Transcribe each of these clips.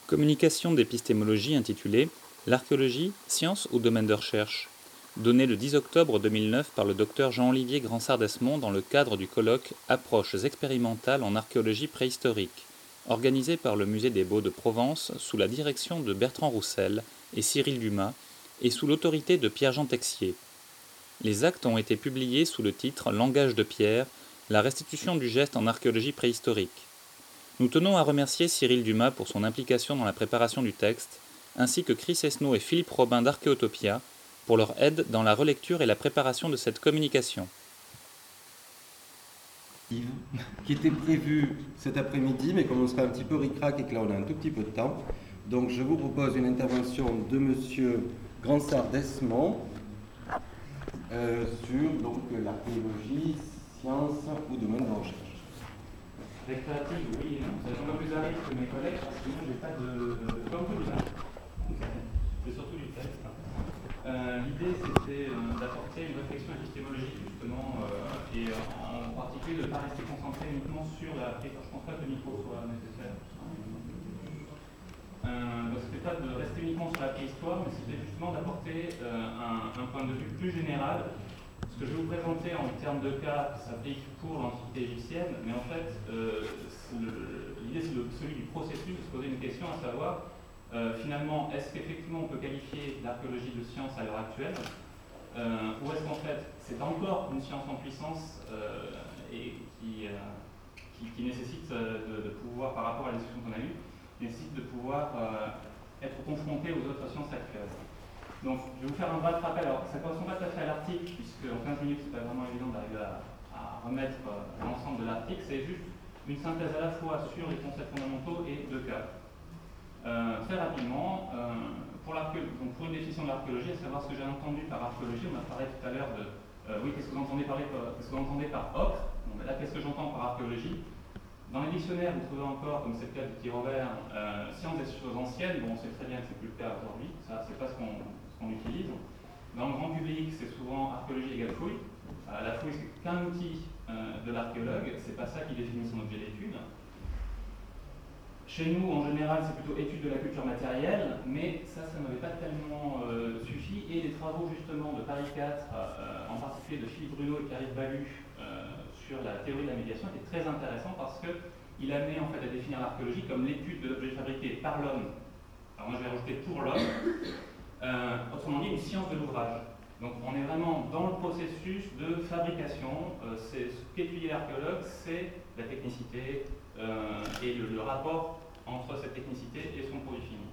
Communication d'épistémologie intitulée « L'archéologie, science ou domaine de recherche ?» donnée le 10 octobre 2009 par le Dr Jean-Olivier Gransart-Desmond dans le cadre du colloque « Approches expérimentales en archéologie préhistorique » organisé par le Musée des Beaux de Provence sous la direction de Bertrand Roussel et Cyril Dumas et sous l'autorité de Pierre-Jean Texier. Les actes ont été publiés sous le titre « Langage de Pierre, la restitution du geste en archéologie préhistorique ». Nous tenons à remercier Cyril Dumas pour son implication dans la préparation du texte, ainsi que Chris Esnault et Philippe Robin d'Archéotopia pour leur aide dans la relecture et la préparation de cette communication. Qui était prévu cet après-midi, mais comme on sera un petit peu ric-rac et que là on a un tout petit peu de temps, donc je vous propose une intervention de M. Gransart-Desmond sur l'archéologie, science ou domaine de recherche. Récréative, oui et non. C'est un peu plus à risque que mes collègues parce que moi je n'ai pas de beaucoup d'image. C'est surtout du texte. L'idée c'était d'apporter une réflexion épistémologique justement et en particulier de ne pas rester concentré uniquement sur la prise. Je ne pense pas que le micro soit nécessaire. Donc c'était pas de rester uniquement sur la préhistoire, mais c'était justement d'apporter un point de vue plus général. Ce que je vais vous présenter en termes de cas s'applique pour l'Antiquité égyptienne, mais en fait, l'idée c'est celui du processus, de se poser une question, à savoir, finalement, est-ce qu'effectivement on peut qualifier l'archéologie de science à l'heure actuelle, ou est-ce qu'en fait c'est encore une science en puissance et qui nécessite de pouvoir, par rapport à la discussion qu'on a eue, nécessite de pouvoir être confronté aux autres sciences actuelles. Donc, je vais vous faire un bref rappel. Alors, ça ne correspond pas tout à fait à l'article, puisque en 15 minutes, ce n'est pas vraiment évident d'arriver à remettre l'ensemble de l'article. C'est juste une synthèse à la fois sur les concepts fondamentaux et deux cas. Très rapidement, pour une définition de l'archéologie, à savoir ce que j'ai entendu par archéologie, on a parlé tout à l'heure de oui, qu'est-ce que vous entendez par ocre. Bon, là, qu'est-ce que j'entends par archéologie? Dans les dictionnaires, vous trouvez encore, comme c'est le cas du petit Robert, sciences des choses anciennes. Bon, on sait très bien que ce n'est plus le cas aujourd'hui. Ça, c'est pas ce qu'on utilise. Dans le grand public, c'est souvent archéologie égale fouille. La fouille, c'est qu'un outil de l'archéologue, c'est pas ça qui définit son objet d'étude. Chez nous, en général, c'est plutôt étude de la culture matérielle, mais ça m'avait pas tellement suffi. Et les travaux, justement, de Paris 4, en particulier de Philippe Bruno et Pierre Balu, sur la théorie de la médiation, était très intéressant parce qu'il amenait en fait à définir l'archéologie comme l'étude de l'objet fabriqué par l'homme. Alors moi, je vais rajouter pour l'homme. Autrement dit, une science de l'ouvrage. Donc on est vraiment dans le processus de fabrication. Ce qu'étudie l'archéologue, c'est la technicité et le rapport entre cette technicité et son produit fini.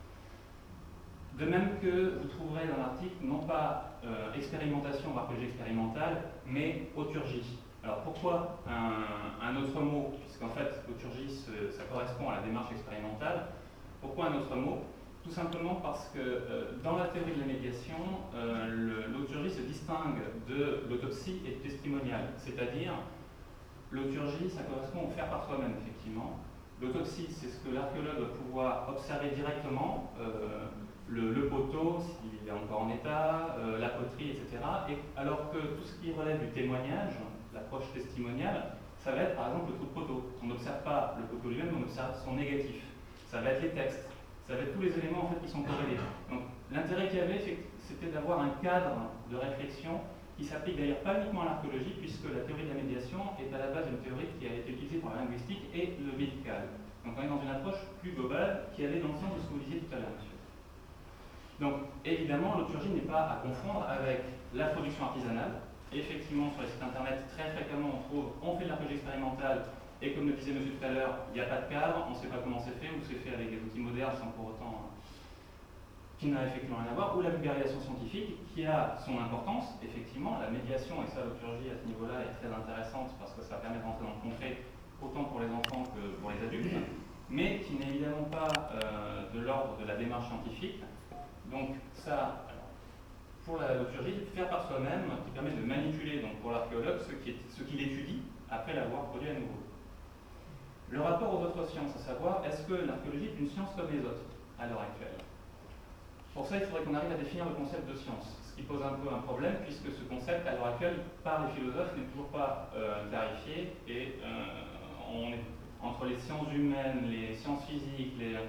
De même que vous trouverez dans l'article, non pas expérimentation ou archéologie expérimentale, mais auturgie. Alors pourquoi un autre mot? Puisqu'en fait, l'auturgie, ça correspond à la démarche expérimentale. Pourquoi un autre mot? Tout simplement parce que dans la théorie de la médiation, l'auturgie se distingue de l'autopsie et du testimonial. C'est-à-dire, l'auturgie, ça correspond au faire par soi-même, effectivement. L'autopsie, c'est ce que l'archéologue va pouvoir observer directement, le poteau, s'il est encore en état, la poterie, etc. Et, alors que tout ce qui relève du témoignage, l'approche testimoniale, ça va être par exemple le trou de poteau. On n'observe pas le poteau lui-même, on observe son négatif. Ça va être les textes. Ça va être tous les éléments en fait, qui sont corrélés. Donc l'intérêt qu'il y avait, c'était d'avoir un cadre de réflexion qui s'applique d'ailleurs pas uniquement à l'archéologie, puisque la théorie de la médiation est à la base d'une théorie qui a été utilisée pour la linguistique et le médical. Donc on est dans une approche plus globale qui allait dans le sens de ce que vous disiez tout à l'heure, monsieur. Donc évidemment, l'auturgie n'est pas à confondre avec la production artisanale. Effectivement, sur les sites internet, très fréquemment on fait de l'archéologie expérimentale. Et comme le disait monsieur tout à l'heure, il n'y a pas de cadre, on ne sait pas comment c'est fait, ou c'est fait avec des outils modernes sans pour autant qui n'a effectivement rien à voir, ou la vulgarisation scientifique qui a son importance, effectivement, la médiation, et ça l'auturgie à ce niveau-là est très intéressante parce que ça permet de rentrer dans le concret autant pour les enfants que pour les adultes, mais qui n'est évidemment pas de l'ordre de la démarche scientifique. Donc ça, pour l'auturgie, faire par soi-même, qui permet de manipuler donc pour l'archéologue ce qu'il étudie après l'avoir produit à nouveau. Le rapport aux autres sciences, à savoir, est-ce que l'archéologie est une science comme les autres à l'heure actuelle? Pour ça, il faudrait qu'on arrive à définir le concept de science, ce qui pose un peu un problème, puisque ce concept, à l'heure actuelle, par les philosophes, n'est toujours pas clarifié, et on est entre les sciences humaines, les sciences physiques,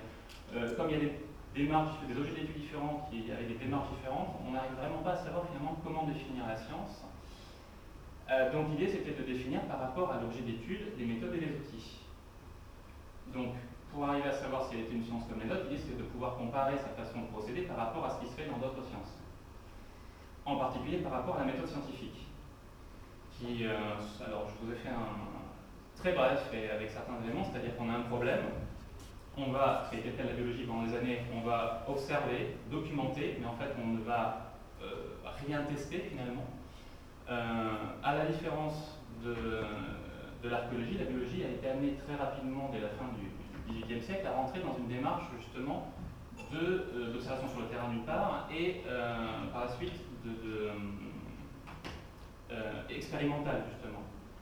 comme il y a des démarches, des objets d'études différents avec des démarches différentes, on n'arrive vraiment pas à savoir finalement comment définir la science. Donc l'idée c'était de définir par rapport à l'objet d'étude les méthodes et les outils. Donc pour arriver à savoir si elle était une science comme les autres, l'idée c'est de pouvoir comparer sa façon de procéder par rapport à ce qui se fait dans d'autres sciences. En particulier par rapport à la méthode scientifique. Alors je vous ai fait un très bref et avec certains éléments, c'est-à-dire qu'on a un problème. On va, ce qui a été fait de la biologie pendant des années, on va observer, documenter, mais en fait on ne va rien tester finalement. À la différence de l'archéologie, la biologie a été amenée très rapidement dès la fin du XVIIIe siècle à rentrer dans une démarche justement d'observation sur le terrain d'une part et par la suite expérimentale justement.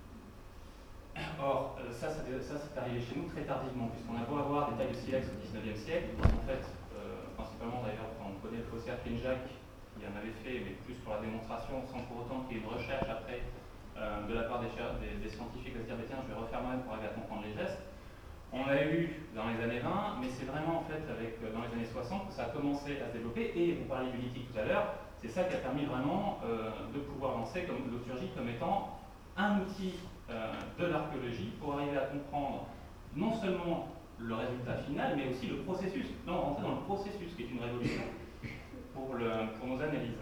Or, ça c'est arrivé chez nous très tardivement, puisqu'on a beau avoir des tailles de silex au XIXe siècle, en fait, principalement d'ailleurs, on connaît le faussaire Kenjac, qui en avait fait, mais plus pour la démonstration, sans pour autant qu'il y ait une recherche après de la part des scientifiques à se dire, tiens, je vais refaire moi-même pour arriver à comprendre les gestes. On l'a eu dans les années 20, mais c'est vraiment en fait dans les années 60 que ça a commencé à se développer, et vous parliez du lithique tout à l'heure, c'est ça qui a permis vraiment de pouvoir lancer l'auturgie comme étant un outil de l'archéologie pour arriver à comprendre non seulement le résultat final, mais aussi le processus. Là, on va rentrer dans le processus, qui est une révolution pour nos analyses.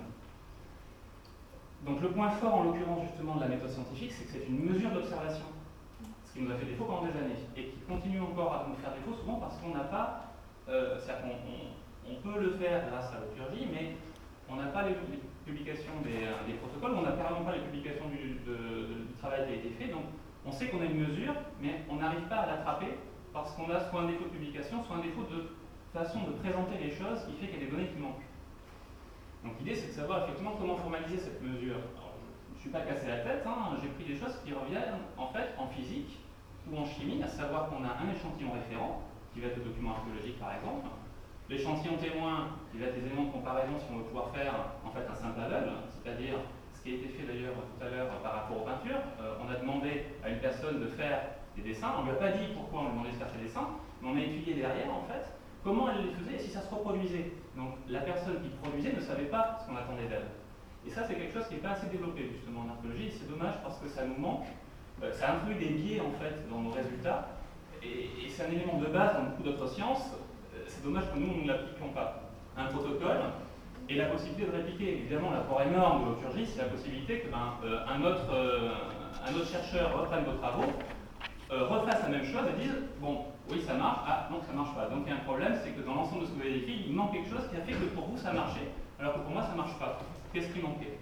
Donc le point fort, en l'occurrence justement de la méthode scientifique, c'est que c'est une mesure d'observation, ce qui nous a fait défaut pendant des années, et qui continue encore à nous faire défaut souvent parce qu'on n'a pas, c'est-à-dire qu'on peut le faire grâce à l'auturgie, mais on n'a pas les publications des protocoles, on n'a carrément pas les publications du travail qui a été fait, donc on sait qu'on a une mesure, mais on n'arrive pas à l'attraper parce qu'on a soit un défaut de publication, soit un défaut de façon de présenter les choses qui fait qu'il y a des données qui manquent. Donc l'idée c'est de savoir effectivement comment formaliser cette mesure. Alors, je ne suis pas cassé la tête, j'ai pris des choses qui reviennent en fait en physique ou en chimie, à savoir qu'on a un échantillon référent, qui va être le document archéologique par exemple, l'échantillon témoin, qui va être des éléments de comparaison si on veut pouvoir faire en fait un simple aveugle, c'est-à-dire ce qui a été fait d'ailleurs tout à l'heure par rapport aux peintures. On a demandé à une personne de faire des dessins, on ne lui a pas dit pourquoi on lui demandait de faire ses dessins, mais on a étudié derrière en fait comment elle les faisait et si ça se reproduisait. Donc la personne qui produisait ne savait pas ce qu'on attendait d'elle. Et ça c'est quelque chose qui n'est pas assez développé justement en archéologie, c'est dommage parce que ça nous manque, ça introduit des biais en fait dans nos résultats, et c'est un élément de base dans beaucoup d'autres sciences. C'est dommage que nous ne l'appliquions pas. Un protocole et la possibilité de répliquer. Évidemment, l'apport énorme de l'auturgie, c'est la possibilité qu'un autre chercheur reprenne vos travaux, refasse la même chose et dise bon, oui, ça marche, ah non, ça marche pas. Donc il y a un problème, c'est que dans l'ensemble de ce que vous avez écrit, il manque quelque chose qui a fait que pour vous ça marchait, alors que pour moi ça marche pas. Qu'est-ce qui manquait?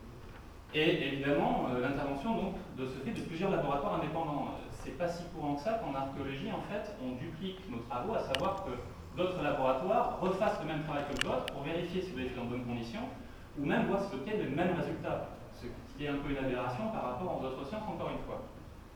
Et évidemment, l'intervention donc de ce fait de plusieurs laboratoires indépendants. C'est pas si courant que ça qu'en archéologie, en fait, on duplique nos travaux, à savoir que d'autres laboratoires refassent le même travail que le vôtre pour vérifier si vous l'avez fait dans de bonnes conditions, ou même voir si vous obtenez le même résultat, ce qui est un peu une aberration par rapport aux autres sciences, encore une fois.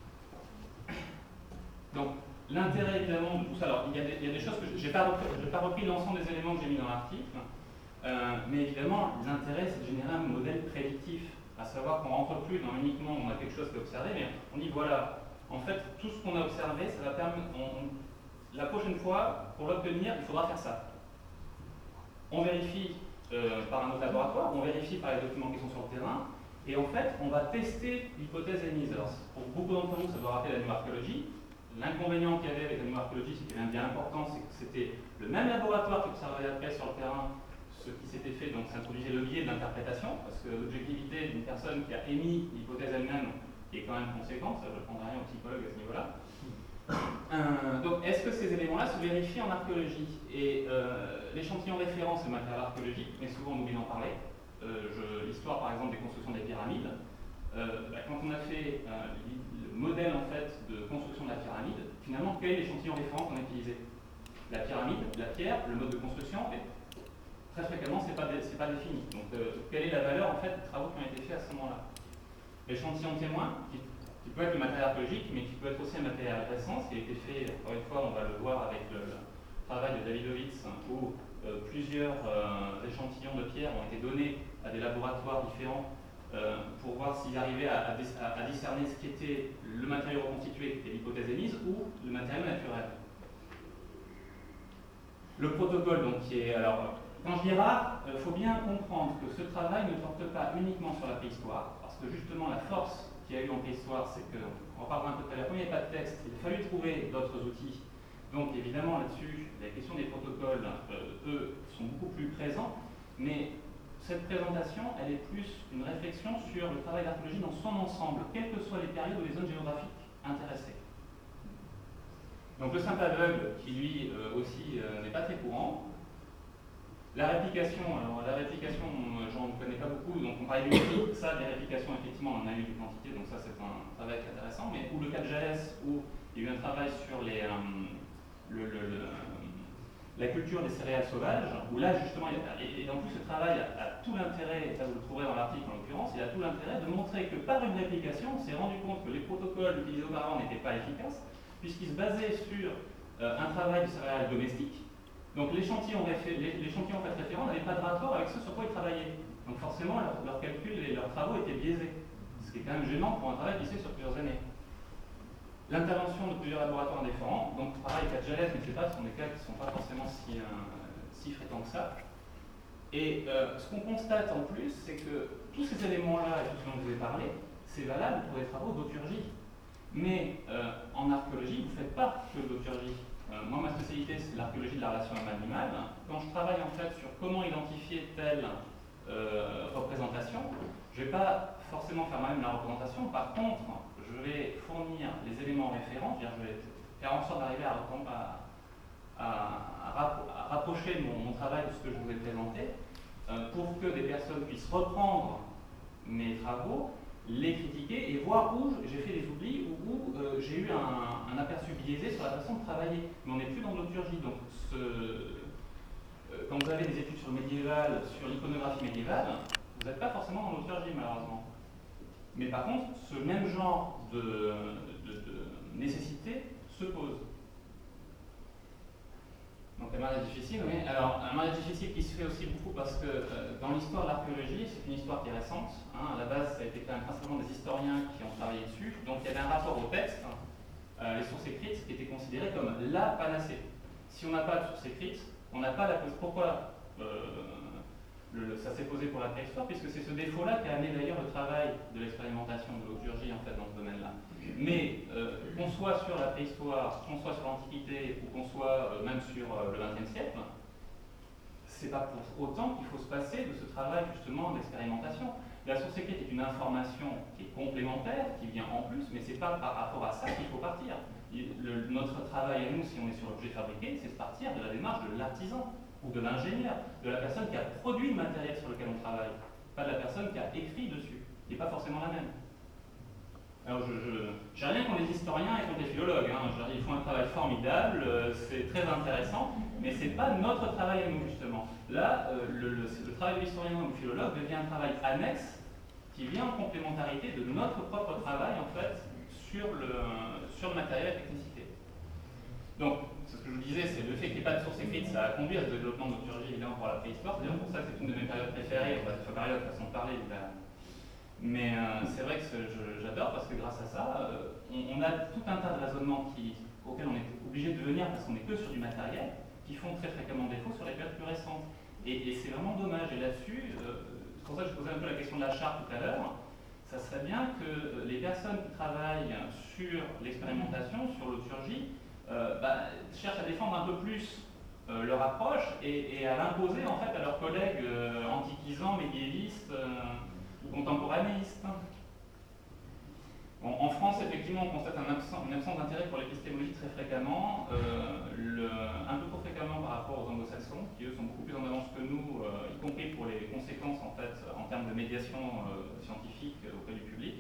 Donc, l'intérêt évidemment de tout ça, alors il y a des choses que je n'ai pas repris l'ensemble des éléments que j'ai mis dans l'article, mais évidemment, l'intérêt c'est de générer un modèle prédictif, à savoir qu'on ne rentre plus dans uniquement on a quelque chose à observer, mais on dit voilà, en fait, tout ce qu'on a observé, ça va permettre. La prochaine fois, pour l'obtenir, il faudra faire ça. On vérifie par un autre laboratoire, on vérifie par les documents qui sont sur le terrain, et en fait, on va tester l'hypothèse émise. Alors, pour beaucoup d'entre vous, ça doit rappeler la pneumarchéologie. L'inconvénient qu'il y avait avec la pneumarchéologie, c'est qu'il y avait un bien important, c'est que c'était le même laboratoire qui observait après sur le terrain ce qui s'était fait, donc ça introduisait le biais de l'interprétation, parce que l'objectivité d'une personne qui a émis l'hypothèse elle-même est quand même conséquente, ça je ne prendrai rien au psychologue à ce niveau-là. Donc est-ce que ces éléments-là se vérifient en archéologie? Et l'échantillon référent, c'est le matériel archéologique, mais souvent on oublie d'en parler. L'histoire par exemple des constructions des pyramides, quand on a fait le modèle en fait, de construction de la pyramide, finalement quel est l'échantillon référent qu'on a utilisé? La pyramide, la pierre, le mode de construction, et très fréquemment c'est pas défini. Donc quelle est la valeur en fait des travaux qui ont été faits à ce moment-là? L'échantillon témoin, qui peut être le matériel archéologique, mais qui peut être aussi un matériel récent, ce qui a été fait, encore une fois, on va le voir avec le travail de Davidovitz, où plusieurs échantillons de pierre ont été donnés à des laboratoires différents pour voir s'ils arrivaient à discerner ce qui était le matériau reconstitué et l'hypothèse émise ou le matériau naturel. Le protocole, donc, qui est. Alors, quand je dis rare, il faut bien comprendre que ce travail ne porte pas uniquement sur la préhistoire, parce que justement, la force qu'il y a eu en préhistoire, c'est que, on en parlera un peu tout à l'heure, comme il n'y a pas de texte, il a fallu trouver d'autres outils. Donc, évidemment, là-dessus, la question des protocoles, eux, sont beaucoup plus présents, mais cette présentation, elle est plus une réflexion sur le travail d'archéologie dans son ensemble, quelles que soient les périodes ou les zones géographiques intéressées. Donc le simple aveugle, qui lui aussi n'est pas très courant. La réplication, alors la réplication, j'en connais pas beaucoup, donc on parlait du prix, ça, des réplications, effectivement, on en a eu des quantités, donc ça c'est un travail qui est intéressant, mais ou le cas de Jalès, où il y a eu un travail sur la culture des céréales sauvages, où là justement, et en plus ce travail a tout l'intérêt, et ça vous le trouverez dans l'article en l'occurrence, il a tout l'intérêt de montrer que par une réplication, on s'est rendu compte que les protocoles utilisés auparavant n'étaient pas efficaces, puisqu'ils se basaient sur un travail de céréales domestiques. Donc l'échantillon en fait référent n'avait pas de rapport avec ce sur quoi ils travaillaient. Donc forcément, leurs calculs et leurs travaux étaient biaisés, ce qui est quand même gênant pour un travail qui s'est sur plusieurs années. L'intervention de plusieurs laboratoires indépendants, donc pareil, cas de Jalès, mais c'est pas, ce sont des cas qui ne sont pas forcément si fréquents que ça. Et ce qu'on constate en plus, c'est que tous ces éléments-là et tout ce dont je vous ai parlé, c'est valable pour des travaux d'auturgie. Mais en archéologie, vous ne faites pas que d'auturgie. Moi, ma spécialité, c'est l'archéologie de la relation homme-animal. Quand je travaille en fait sur comment identifier telle représentation, je ne vais pas forcément faire moi-même la représentation. Par contre, je vais fournir les éléments référents, je vais faire en sorte d'arriver à rapprocher mon travail de ce que je vous ai présenté pour que des personnes puissent reprendre mes travaux, les critiquer et voir où j'ai fait des oublis ou où j'ai eu un aperçu biaisé sur la façon de travailler. Mais on n'est plus dans l'auturgie. Donc, quand vous avez des études sur le médiéval, sur l'iconographie médiévale, vous n'êtes pas forcément dans l'auturgie, malheureusement. Mais par contre, ce même genre de nécessité se pose. Donc un mariage difficile, oui. Alors un mariage difficile qui se fait aussi beaucoup parce que dans l'histoire de l'archéologie, c'est une histoire qui est récente. À la base, ça a été quand même principalement des historiens qui ont travaillé dessus. Donc il y avait un rapport au texte, les sources écrites, qui étaient considérées comme la panacée. Si on n'a pas de sources écrites, on n'a pas la cause. Pourquoi ça s'est posé pour la préhistoire, puisque c'est ce défaut-là qui a amené d'ailleurs le travail de l'expérimentation de l'auturgie en fait dans ce domaine-là. Mais qu'on soit sur la préhistoire, qu'on soit sur l'Antiquité ou qu'on soit même sur le XXe siècle, c'est pas pour autant qu'il faut se passer de ce travail justement d'expérimentation. La source écrite est une information qui est complémentaire, qui vient en plus, mais c'est pas par rapport à ça qu'il faut partir. Notre travail à nous, si on est sur l'objet fabriqué, c'est de partir de la démarche de l'artisan ou de l'ingénieur, de la personne qui a produit le matériel sur lequel on travaille, pas de la personne qui a écrit dessus, qui n'est pas forcément la même. Alors je n'ai rien contre les historiens et contre les philologues, ils font un travail formidable, c'est très intéressant, mais ce n'est pas notre travail à nous justement. Là, le travail de l'historien ou du philologue devient un travail annexe qui vient en complémentarité de notre propre travail en fait sur le matériel et la technicité. Donc, ce que je vous disais, c'est le fait qu'il n'y ait pas de source écrite, ça a conduit à ce développement de l'auturgie évidemment pour la préhistoire. C'est d'ailleurs pour ça que c'est une de mes périodes préférées, cette période, façon de parler, évidemment. Mais c'est vrai que j'adore parce que grâce à ça, on a tout un tas de raisonnements auxquels on est obligé de venir parce qu'on n'est que sur du matériel, qui font très fréquemment défaut sur les périodes plus récentes. Et c'est vraiment dommage. Et là-dessus, c'est pour ça que je posais un peu la question de la charte tout à l'heure, ça serait bien que les personnes qui travaillent sur l'expérimentation, sur l'auturgie, cherchent à défendre un peu plus leur approche et à l'imposer en fait à leurs collègues antiquisants, médiévistes ou contemporanéistes. Bon, en France, effectivement, on constate une absence d'intérêt pour l'épistémologie très fréquemment, un peu trop fréquemment par rapport aux anglo-saxons, qui eux sont beaucoup plus en avance que nous, y compris pour les conséquences en fait en termes de médiation scientifique auprès du public.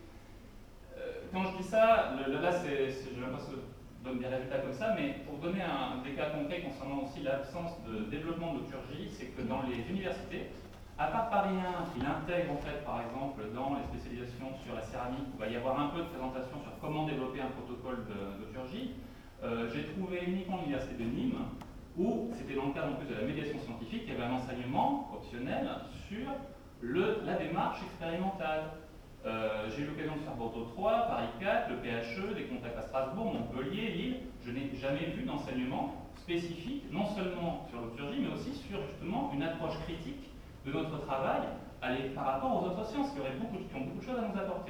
Quand je dis ça, là, je n'ai pas donne des résultats comme ça, mais pour donner des cas concrets concernant aussi l'absence de développement de l'auturgie, c'est que dans les universités, à part Paris 1, qui l'intègre en fait, par exemple, dans les spécialisations sur la céramique, où il va y avoir un peu de présentation sur comment développer un protocole d'auturgie, j'ai trouvé uniquement l'université de Nîmes, où c'était dans le cadre en plus de la médiation scientifique, il y avait un enseignement optionnel sur la démarche expérimentale. J'ai eu l'occasion de faire Bordeaux 3, Paris 4, le PHE, des contacts à Strasbourg, Montpellier, Lille. Je n'ai jamais vu d'enseignement spécifique, non seulement sur l'auturgie, mais aussi sur justement une approche critique de notre travail par rapport aux autres sciences qui ont beaucoup de choses à nous apporter.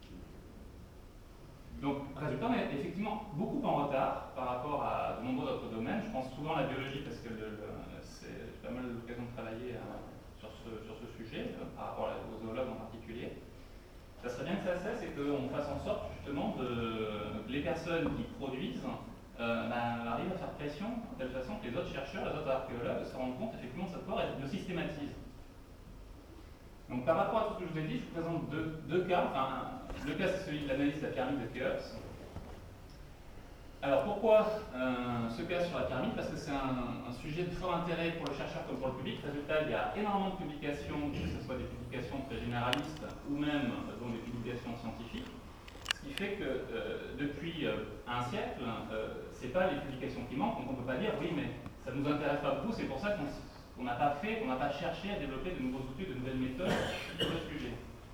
Donc, résultat, on est effectivement beaucoup en retard par rapport à de nombreux autres domaines. Je pense souvent à la biologie parce que j'ai pas mal l'occasion de travailler sur ce sujet, par rapport aux zoologues en particulier. Ça serait bien que ça cesse et qu'on fasse en sorte justement que les personnes qui produisent arrivent à faire pression de telle façon que les autres chercheurs, les autres archéologues se rendent compte effectivement de cette part et le systématisent. Donc par rapport à tout ce que je vous ai dit, je vous présente deux cas. Enfin, le cas c'est celui de l'analyse de la pyramide de Khéops. Alors pourquoi ce cas sur la pyramide? Parce que c'est un sujet de fort intérêt pour le chercheur comme pour le public. Résultat, il y a énormément de publications, que ce soit des publications très généralistes ou même des publications scientifiques. Ce qui fait que depuis un siècle, c'est pas les publications qui manquent, donc on ne peut pas dire oui mais ça ne nous intéresse pas beaucoup, c'est pour ça qu'on n'a pas cherché à développer de nouveaux outils, de nouvelles méthodes sur le sujet.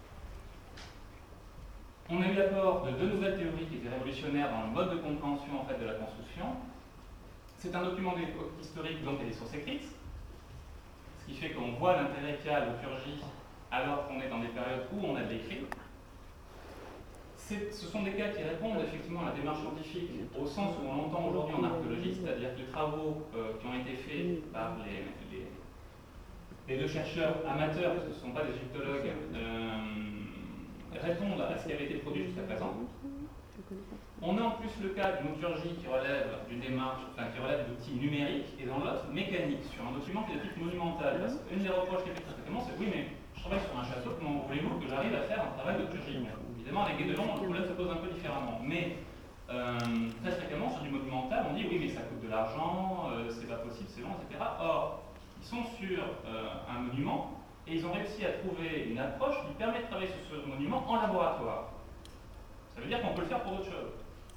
On a eu l'apport de deux nouvelles théories qui étaient révolutionnaires dans le mode de compréhension en fait, de la construction. C'est un document historique dont il y a des sources écrites, ce qui fait qu'on voit l'intérêt qu'il y a à l'auturgie alors qu'on est dans des périodes où on a de l'écrit. Ce sont des cas qui répondent effectivement à la démarche scientifique au sens où on l'entend aujourd'hui en archéologie, c'est-à-dire que les travaux qui ont été faits par les deux chercheurs amateurs, parce que ce ne sont pas des égyptologues, répondent à ce qui avait été produit jusqu'à présent. On a en plus le cas d'une auturgie qui relève d'une démarche, qui relève d'outils numériques, et dans l'autre mécanique, sur un document qui est de type monumental. Parce qu'une des reproches qui est fait très fréquemment, c'est oui, mais je travaille sur un château, comment voulez-vous que j'arrive à faire un travail d'auturgie? Évidemment, avec Guédelon, le problème se pose un peu différemment. Mais très fréquemment, sur du monumental, on dit oui, mais ça coûte de l'argent, c'est pas possible, c'est long, etc. Or, ils sont sur un monument et ils ont réussi à trouver une approche qui permet de travailler sur ce monument en laboratoire. Ça veut dire qu'on peut le faire pour autre chose.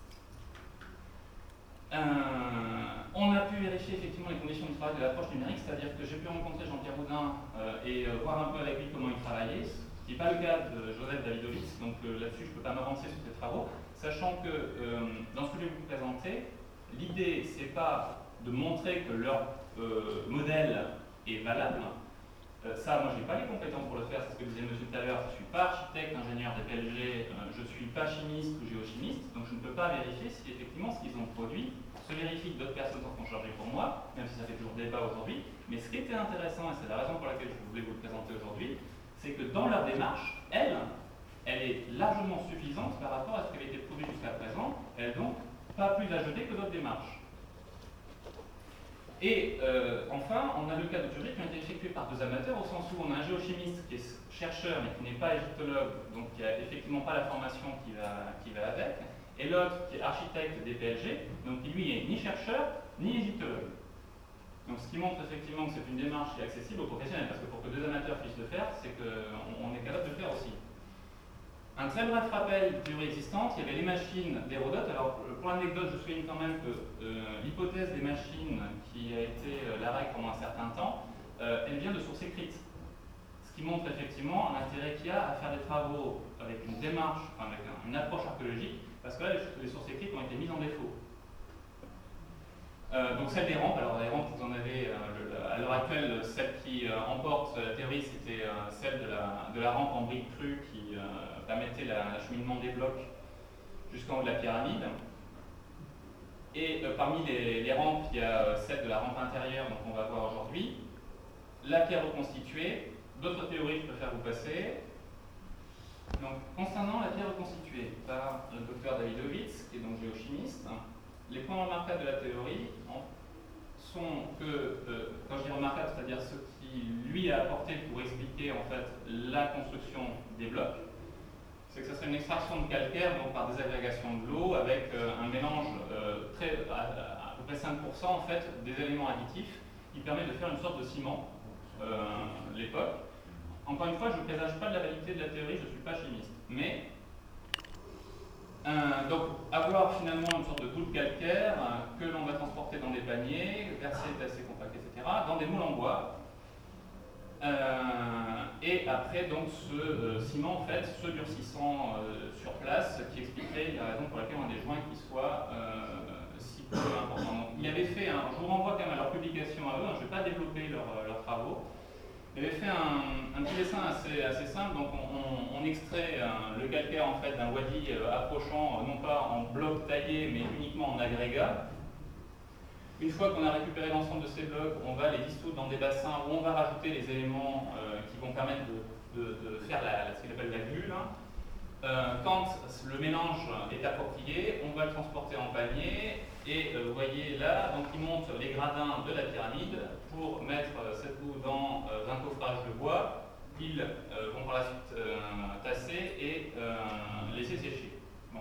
On a pu vérifier effectivement les conditions de travail de l'approche numérique, c'est-à-dire que j'ai pu rencontrer Jean-Pierre Houdin et voir un peu avec lui comment il travaillait, ce qui n'est pas le cas de Joseph Davidovitz, donc là-dessus je ne peux pas m'avancer sur ses travaux, sachant que dans ce que je vais vous présenter, l'idée c'est pas de montrer que leur modèle est valable. Ça, moi, je n'ai pas les compétences pour le faire, c'est ce que disait monsieur tout à l'heure. Je ne suis pas architecte, ingénieur DPLG, je ne suis pas chimiste ou géochimiste, donc je ne peux pas vérifier si effectivement ce qu'ils ont produit se vérifie que d'autres personnes s'en sont chargées pour moi, même si ça fait toujours débat aujourd'hui. Mais ce qui était intéressant, et c'est la raison pour laquelle je voulais vous le présenter aujourd'hui, c'est que dans leur démarche, elle est largement suffisante par rapport à ce qui avait été produit jusqu'à présent. Elle n'est donc pas plus à jeter que d'autres démarches. Et enfin, on a le cas d'auturgie qui ont été effectués par deux amateurs, au sens où on a un géochimiste qui est chercheur mais qui n'est pas égyptologue, donc qui n'a effectivement pas la formation qui va avec, et l'autre qui est architecte DPLG, donc qui lui est ni chercheur ni égyptologue. Donc ce qui montre effectivement que c'est une démarche qui est accessible aux professionnels, parce que pour que deux amateurs puissent le faire, c'est qu'on est capable de le faire aussi. Un très bref rappel de théorie existante, il y avait les machines d'Hérodote. Alors, pour l'anecdote, je souligne quand même que l'hypothèse des machines, qui a été la règle pendant un certain temps, elle vient de sources écrites. Ce qui montre effectivement l'intérêt qu'il y a à faire des travaux avec une démarche, avec une approche archéologique, parce que là, les sources écrites ont été mises en défaut. Donc celle des rampes, alors les rampes, vous en avez à l'heure actuelle, celle qui emporte la théorie, c'était celle de la rampe en briques crues qui permettait l'acheminement des blocs jusqu'en haut de la pyramide. Et parmi les rampes, il y a celle de la rampe intérieure, donc on va voir aujourd'hui. La pierre reconstituée, d'autres théories que je préfère vous passer. Donc concernant la pierre reconstituée par le docteur Davidovitz, qui est donc géochimiste, les points remarquables de la théorie sont que, quand je dis remarquable, c'est-à-dire ce qui lui a apporté pour expliquer en fait la construction des blocs, c'est que ce serait une extraction de calcaire donc par désagrégation de l'eau avec un mélange à peu près 5% en fait des éléments additifs qui permet de faire une sorte de ciment l'époque. Encore une fois, je ne présage pas de la réalité de la théorie, je ne suis pas chimiste, mais donc, avoir finalement une sorte de boule calcaire que l'on va transporter dans des paniers, verser, tasser, compacter, etc., dans des moules en bois. Et après, donc, ce ciment, en fait, se durcissant sur place, qui expliquerait la raison pour laquelle on a des joints qui soient si important. Donc, il avait fait, je vous renvoie quand même à leur publication à eux, je ne vais pas développer leurs travaux. Il avait fait un petit dessin assez simple, donc on extrait le calcaire en fait d'un wadi approchant non pas en blocs taillés mais uniquement en agrégats. Une fois qu'on a récupéré l'ensemble de ces blocs, on va les dissoudre dans des bassins où on va rajouter les éléments qui vont permettre de faire ce qu'il appelle la bulle. Quand le mélange est approprié, on va le transporter en panier et vous voyez là, donc il monte les gradins de la pyramide pour mettre cette boue dans un coffrage de bois. Ils vont par la suite tasser et laisser sécher. Bon.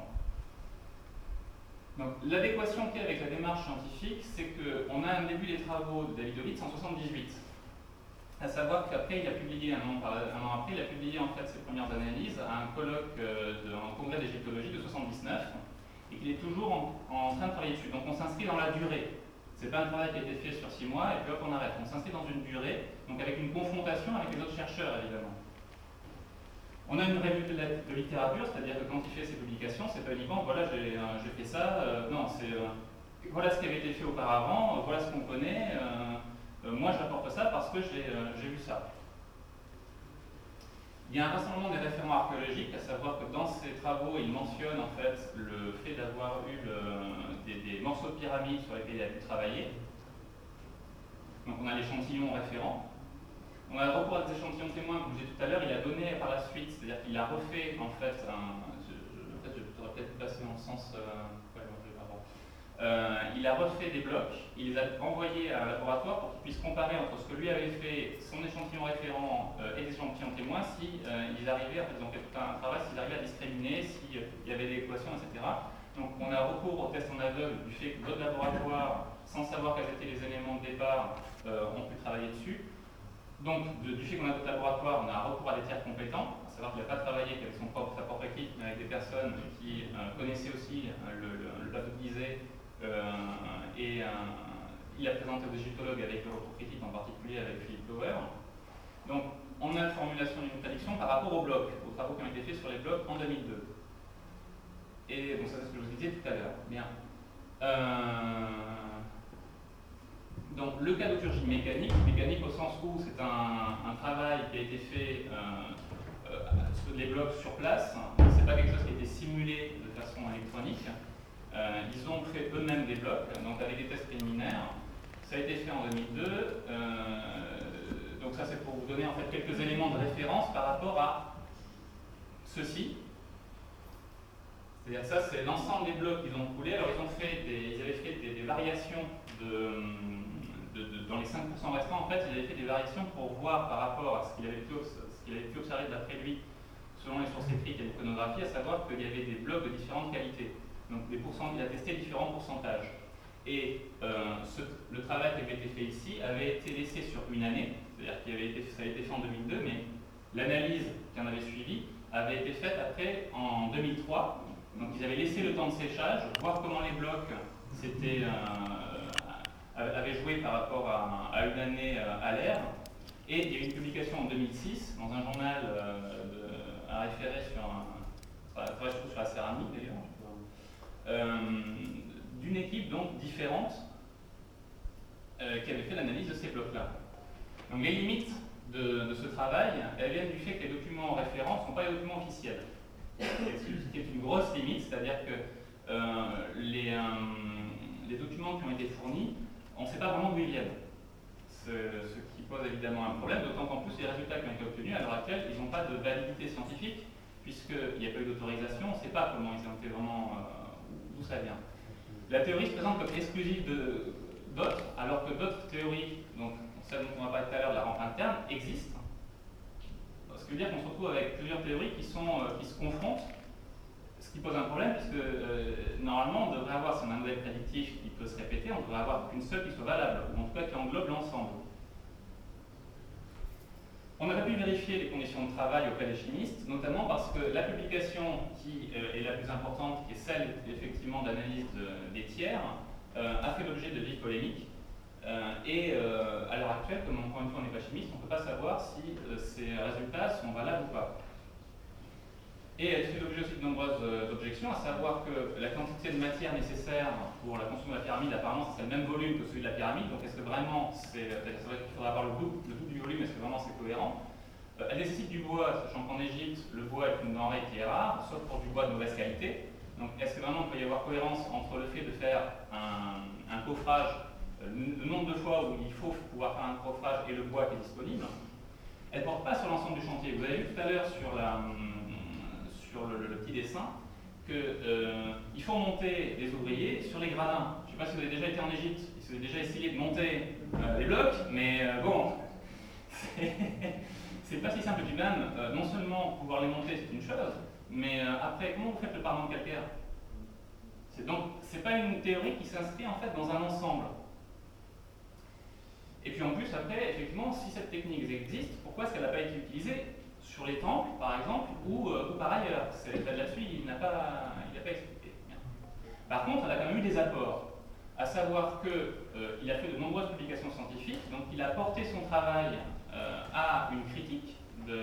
Donc l'adéquation qu'il y a avec la démarche scientifique, c'est qu'on a un début des travaux de Davidovits en 1978. À savoir qu'après, il a publié, un an après, il a publié en fait ses premières analyses à un colloque en congrès d'égyptologie de 1979 et qu'il est toujours en train de travailler dessus. Donc on s'inscrit dans la durée. Ce n'est pas un travail qui a été fait sur 6 mois et puis hop, on arrête. On s'inscrit dans une durée, donc avec une confrontation avec les autres chercheurs évidemment. On a une revue de littérature, c'est-à-dire que quand il fait ses publications, c'est pas uniquement voilà, j'ai fait ça, non, c'est voilà ce qui avait été fait auparavant, voilà ce qu'on connaît. Moi, je rapporte ça parce que j'ai vu ça. Il y a un rassemblement des référents archéologiques, à savoir que dans ces travaux, il mentionne en fait le fait d'avoir eu des morceaux de pyramide sur lesquels il a pu travailler. Donc on a l'échantillon référent. On a le recours à des échantillons témoins, comme je disais tout à l'heure, il a donné par la suite, c'est-à-dire qu'il a refait en fait je pourrais peut-être passer dans le sens. Il a refait des blocs, il les a envoyés à un laboratoire pour qu'il puisse comparer entre ce que lui avait fait, son échantillon référent et les échantillons témoins, si ils arrivaient, en fait, ils ont fait tout un travail, s'ils arrivaient à discriminer, s'il y avait des équations, etc. Donc on a recours au test en aveugle du fait que d'autres laboratoires, sans savoir quels étaient les éléments de départ, ont pu travailler dessus. Donc du fait qu'on a d'autres laboratoires, on a recours à des tiers compétents, à savoir qu'il n'a pas travaillé avec sa propre équipe, mais avec des personnes qui connaissaient aussi le plateau de Gizeh. Il a présenté aux égyptologues avec leur propre équipe, en particulier avec Philippe Lauer. Donc, on a une formulation d'une prédiction par rapport aux blocs, aux travaux qui ont été faits sur les blocs en 2002. Et donc, ça, c'est ce que je vous disais tout à l'heure. Bien. Donc, le cas d'auturgie mécanique au sens où c'est un travail qui a été fait sur les blocs sur place, c'est pas quelque chose qui a été simulé de façon électronique. Ils ont fait eux-mêmes des blocs, donc avec des tests préliminaires. Ça a été fait en 2002. Donc ça, c'est pour vous donner en fait quelques éléments de référence par rapport à ceci. C'est-à-dire ça, c'est l'ensemble des blocs qu'ils ont coulés. Alors ils avaient fait des variations dans les 5% restants. En fait, ils avaient fait des variations pour voir par rapport à ce qu'il avait pu observer d'après lui, selon les sources écrites et l'iconographie, à savoir qu'il y avait des blocs de différentes qualités. Donc il a testé différents pourcentages. Et le travail qui avait été fait ici avait été laissé sur une année, c'est-à-dire que ça avait été fait en 2002, mais l'analyse qui en avait suivi avait été faite après en 2003. Donc ils avaient laissé le temps de séchage, voir comment les blocs avaient joué par rapport à une année à l'air. Et il y a eu une publication en 2006 dans un journal à référer sur la céramique d'ailleurs. D'une équipe donc différente qui avait fait l'analyse de ces blocs-là. Donc les limites de ce travail, elles viennent du fait que les documents en référence ne sont pas des documents officiels. Ce qui est une grosse limite, c'est-à-dire que les documents qui ont été fournis, on ne sait pas vraiment d'où ils viennent. Ce qui pose évidemment un problème, d'autant qu'en plus les résultats qui ont été obtenus à l'heure actuelle, ils n'ont pas de validité scientifique, puisqu'il n'y a pas eu d'autorisation, on ne sait pas comment ils ont été vraiment, d'où ça vient. La théorie se présente comme exclusive d'autres, alors que d'autres théories, donc celle dont on va parler tout à l'heure de la rampe interne, existent. Ce qui veut dire qu'on se retrouve avec plusieurs théories qui se confrontent, ce qui pose un problème, puisque normalement on devrait avoir, si on a un modèle prédictif qui peut se répéter, on devrait avoir qu'une seule qui soit valable, ou en tout cas qui englobe l'ensemble. On aurait pu vérifier les conditions de travail auprès des chimistes, notamment parce que la publication qui est la plus importante, qui est celle effectivement d'analyse des tiers, a fait l'objet de vives polémiques. Et à l'heure actuelle, comme encore une fois on n'est pas chimiste, on ne peut pas savoir si ces résultats sont valables ou pas. Et elle fait l'objet aussi de nombreuses objections, à savoir que la quantité de matière nécessaire pour la construction de la pyramide, apparemment, c'est le même volume que celui de la pyramide. Donc, est-ce que vraiment, il faudra avoir le double du volume, est-ce que vraiment c'est cohérent? Elle nécessite du bois, sachant qu'en Égypte, le bois est une denrée qui est rare, sauf pour du bois de mauvaise qualité. Donc, est-ce que vraiment il peut y avoir cohérence entre le fait de faire un coffrage, le nombre de fois où il faut pouvoir faire un coffrage et le bois qui est disponible? Elle ne porte pas sur l'ensemble du chantier. Vous avez vu tout à l'heure sur le petit dessin qu'il faut monter les ouvriers sur les gradins. Je ne sais pas si vous avez déjà été en Égypte, si vous avez déjà essayé de monter les blocs, mais bon, c'est pas si simple. Et puis même, non seulement pouvoir les monter, c'est une chose, mais après, comment vous faites le parement calcaire? Donc, c'est pas une théorie qui s'inscrit en fait dans un ensemble. Et puis en plus, après, effectivement, si cette technique existe, pourquoi est-ce qu'elle n'a pas été utilisée sur les temples, par exemple, ou par ailleurs? Là-dessus, il n'a pas expliqué. Bien. Par contre, elle a quand même eu des apports, à savoir qu'il a fait de nombreuses publications scientifiques, donc il a porté son travail à une critique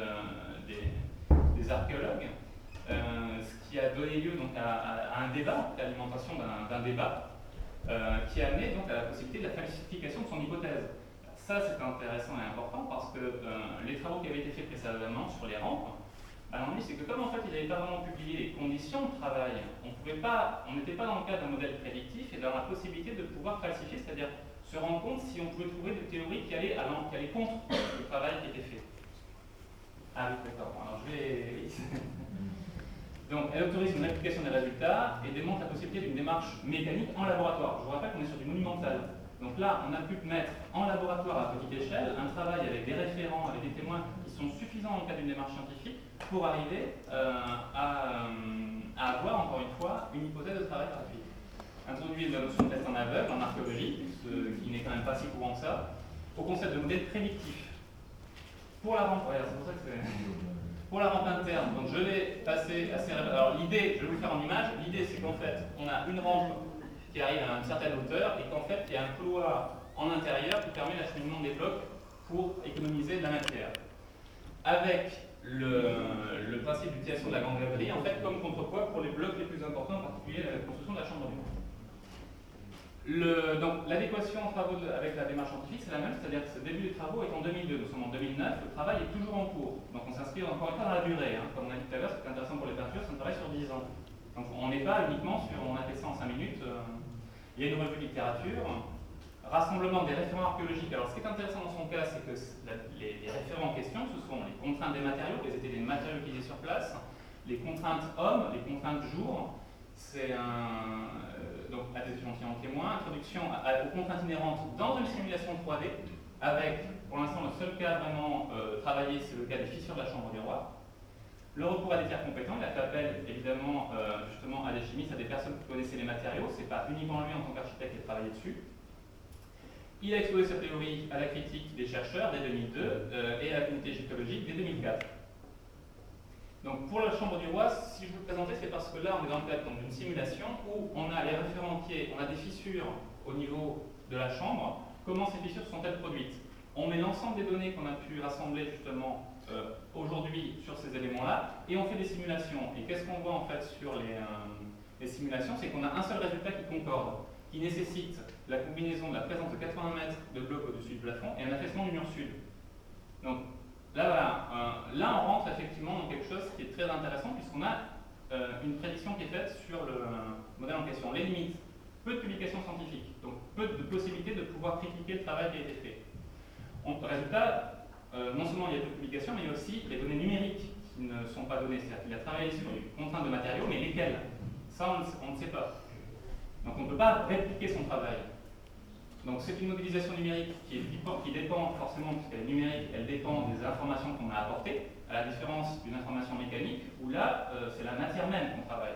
des archéologues, ce qui a donné lieu donc, à un débat, à l'alimentation d'un débat, qui a amené donc, à la possibilité de la falsification de son hypothèse. Ça, c'est intéressant et important parce que les travaux qui avaient été faits précédemment sur les rampes, l'ennui, c'est que comme en fait, ils n'avaient pas vraiment publié les conditions de travail, on n'était pas dans le cadre d'un modèle prédictif et dans la possibilité de pouvoir falsifier, c'est-à-dire se rendre compte si on pouvait trouver des théories qui allaient contre le travail qui était fait. Ah oui, d'accord. Alors, je vais... Donc, elle autorise une application des résultats et démontre la possibilité d'une démarche mécanique en laboratoire. Je vous rappelle qu'on est sur du monumental. Donc là, on a pu mettre en laboratoire à petite échelle un travail avec des référents, avec des témoins qui sont suffisants dans le cadre d'une démarche scientifique pour arriver à avoir, encore une fois, une hypothèse de travail gratuite. Introduire la notion de test en aveugle en archéologie, ce qui n'est quand même pas si courant que ça, au concept de modèle prédictif. Pour la rampe, c'est pour ça que c'est... Pour la rampe interne, donc je vais passer assez... Alors l'idée, je vais vous faire en image, l'idée c'est qu'en fait, on a une rampe qui arrive à une certaine hauteur et qu'en fait, il y a un couloir en intérieur qui permet l'acheminement des blocs pour économiser de la matière. Avec le principe d'utilisation de la grande galerie, en fait, comme contrepoids pour les blocs les plus importants, en particulier la construction de la chambre d'eau. Donc l'adéquation en travaux avec la démarche scientifique, c'est la même, c'est-à-dire que ce début des travaux est en 2002, nous sommes en 2009, le travail est toujours en cours. Donc on s'inscrit encore une fois dans la durée. Comme on a dit tout à l'heure, c'est intéressant pour les peintures, c'est un travail sur 10 ans. Donc on n'est pas uniquement sur, on a fait ça en 5 minutes, il y a une revue de littérature, rassemblement des référents archéologiques. Alors ce qui est intéressant dans son cas, c'est que les référents en question, ce sont les contraintes des matériaux, quels étaient les matériaux utilisés sur place, les contraintes hommes, les contraintes jour, c'est donc attestation en témoin, introduction aux contraintes inhérentes dans une simulation 3D, avec pour l'instant le seul cas vraiment travaillé, c'est le cas des fissures de la chambre du roi. Le recours à des tiers compétents, il a fait appel évidemment justement à des chimistes, à des personnes qui connaissaient les matériaux, c'est pas uniquement lui en tant qu'architecte qui a travaillé dessus. Il a exposé sa théorie à la critique des chercheurs dès 2002 et à la communauté égyptologique dès 2004. Donc pour la chambre du roi, si je vous le présentais, c'est parce que là on est dans le cadre d'une simulation où on a les référents entiers, on a des fissures au niveau de la chambre. Comment ces fissures sont-elles produites? On met l'ensemble des données qu'on a pu rassembler justement aujourd'hui sur ces éléments-là et on fait des simulations. Et qu'est-ce qu'on voit en fait sur les simulations? C'est qu'on a un seul résultat qui concorde, qui nécessite la combinaison de la présence de 80 mètres de blocs au-dessus du plafond et un affaissement du mur sud. Donc là, voilà, là on rentre effectivement dans quelque chose qui est très intéressant puisqu'on a une prédiction qui est faite sur le modèle en question. Les limites, peu de publications scientifiques, donc peu de possibilités de pouvoir critiquer le travail qui a été fait. Résultat, non seulement il y a peu de publications, mais il y a aussi les données numériques qui ne sont pas données. C'est-à-dire qu'il a travaillé sur une contrainte de matériaux, mais lesquelles? Ça, on ne sait pas. Donc on ne peut pas répliquer son travail. Donc c'est une modélisation numérique qui dépend forcément, puisqu'elle est numérique, elle dépend des informations qu'on a apportées, à la différence d'une information mécanique, où là, c'est la matière même qu'on travaille.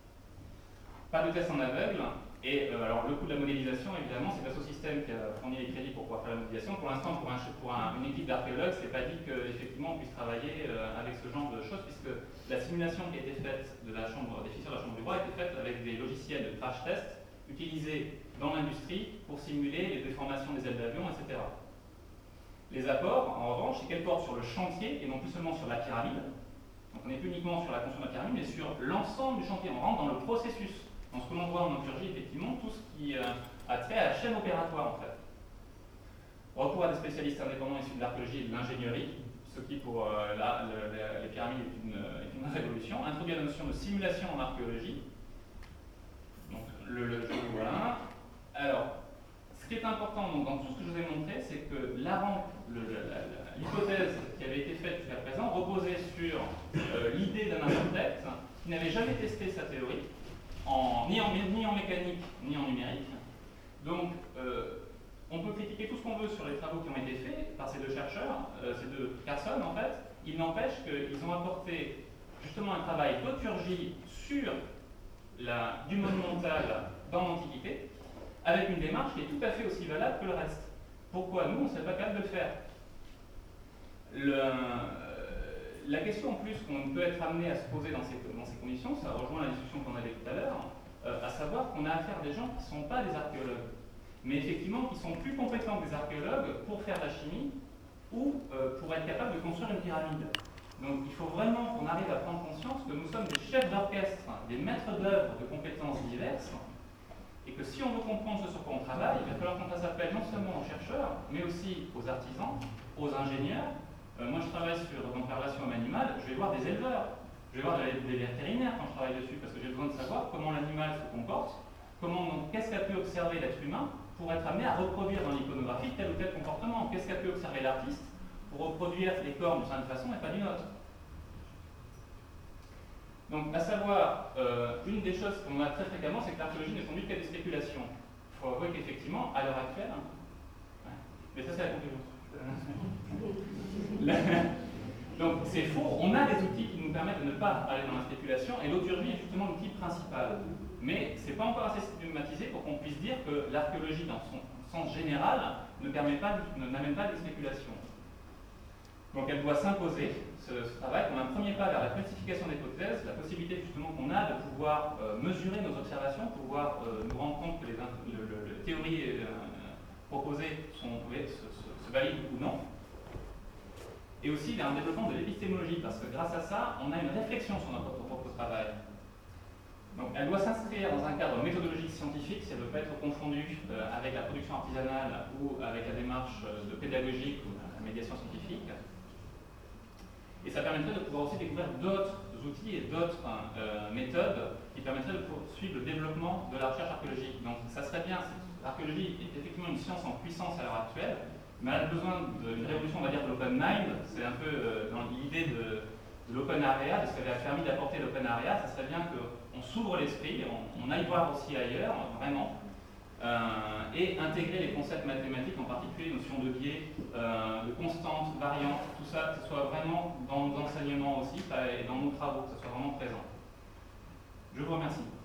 Pas de test en aveugle, et alors le coût de la modélisation, évidemment, c'est Dassault-Systèmes qui a fourni les crédits pour pouvoir faire la modélisation. Pour l'instant, pour une équipe d'archéologues, c'est pas dit qu'effectivement on puisse travailler avec ce genre de choses, puisque la simulation qui a été faite des fissures de la chambre du roi a été faite avec des logiciels de crash test utilisés dans l'industrie pour simuler les déformations des ailes d'avion, etc. Les apports, en revanche, c'est qu'elles portent sur le chantier et non plus seulement sur la pyramide. Donc on n'est plus uniquement sur la construction de la pyramide, mais sur l'ensemble du chantier. On rentre dans le processus. Dans ce que l'on voit en oncologie, effectivement, tout ce qui a trait à la chaîne opératoire, en fait. Recours à des spécialistes indépendants issus de l'archéologie et de l'ingénierie, ce qui pour les pyramides est une révolution. Introduit la notion de simulation en archéologie. Donc voilà. Alors, ce qui est important donc, dans tout ce que je vous ai montré, c'est que la rampe, l'hypothèse qui avait été faite jusqu'à présent reposait sur l'idée d'un architecte qui n'avait jamais testé sa théorie, ni en mécanique, ni en numérique. Donc, on peut critiquer tout ce qu'on veut sur les travaux qui ont été faits par ces deux chercheurs, ces deux personnes en fait. Il n'empêche qu'ils ont apporté justement un travail d'auturgie sur du monumental dans l'Antiquité, avec une démarche qui est tout à fait aussi valable que le reste. Pourquoi nous, on ne serait pas capable de le faire? La question en plus qu'on peut être amené à se poser dans ces conditions, ça rejoint la discussion qu'on avait tout à l'heure, à savoir qu'on a affaire à des gens qui ne sont pas des archéologues, mais effectivement qui sont plus compétents que des archéologues pour faire de la chimie ou pour être capable de construire une pyramide. Donc il faut vraiment qu'on arrive à prendre conscience que nous sommes des chefs d'orchestre, des maîtres d'œuvre de compétences diverses, et que si on veut comprendre ce sur quoi on travaille, il va falloir qu'on fasse appel non seulement aux chercheurs, mais aussi aux artisans, aux ingénieurs. Moi je travaille dans la relation homme-animal, je vais voir des éleveurs, je vais voir des vétérinaires quand je travaille dessus, parce que j'ai besoin de savoir comment l'animal se comporte, qu'est-ce qu'a pu observer l'être humain pour être amené à reproduire dans l'iconographie tel ou tel comportement, qu'est-ce qu'a pu observer l'artiste pour reproduire les corps d'une certaine façon et pas d'une autre. Donc, à savoir, une des choses qu'on a très fréquemment, c'est que l'archéologie n'est conduite qu'à des spéculations. Il faut avouer qu'effectivement, à l'heure actuelle, mais ça c'est la conclusion. Donc c'est faux, on a des outils qui nous permettent de ne pas aller dans la spéculation, et l'auturgie est justement l'outil principal. Mais ce n'est pas encore assez stigmatisé pour qu'on puisse dire que l'archéologie, dans son sens général, n'amène pas des spéculations. Donc elle doit s'imposer, ce travail, comme un premier pas vers la classification d'hypothèses, la possibilité justement qu'on a de pouvoir mesurer nos observations, pouvoir nous rendre compte que les théories proposées se valident ou non. Et aussi vers un développement de l'épistémologie, parce que grâce à ça, on a une réflexion sur notre propre travail. Donc elle doit s'inscrire dans un cadre méthodologique scientifique, si elle ne veut pas être confondue avec la production artisanale ou avec la démarche de pédagogique ou la médiation scientifique. Et ça permettrait de pouvoir aussi découvrir d'autres outils et d'autres méthodes qui permettraient de poursuivre le développement de la recherche archéologique. Donc ça serait bien, l'archéologie est effectivement une science en puissance à l'heure actuelle, mais elle a besoin d'une révolution, on va dire, de l'open mind. C'est un peu dans l'idée de l'open area, de ce qu'avait permis d'apporter l'open area. Ça serait bien qu'on s'ouvre l'esprit, on aille voir aussi ailleurs, vraiment, et intégrer les concepts mathématiques, en particulier les notions de biais, de constantes, variantes, tout ça, que ce soit vraiment dans nos enseignements aussi et dans nos travaux, que ce soit vraiment présent. Je vous remercie.